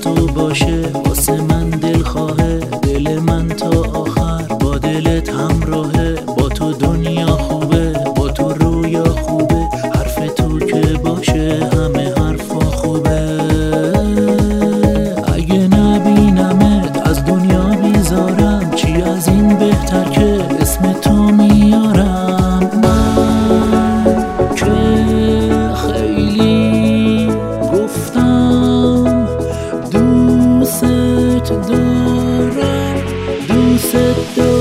تو باشه واسه من دلخواهه، دل من تا آخر با دلت همراهه. با تو دنیا خوبه، با تو رویا خوبه، حرف تو که باشه همه حرفا خوبه. اگه نبینمت از دنیا بیزارم، چی از این بهتر که اسم تو میارم. من که خیلی گفتم دوست دارم، دوست دارم.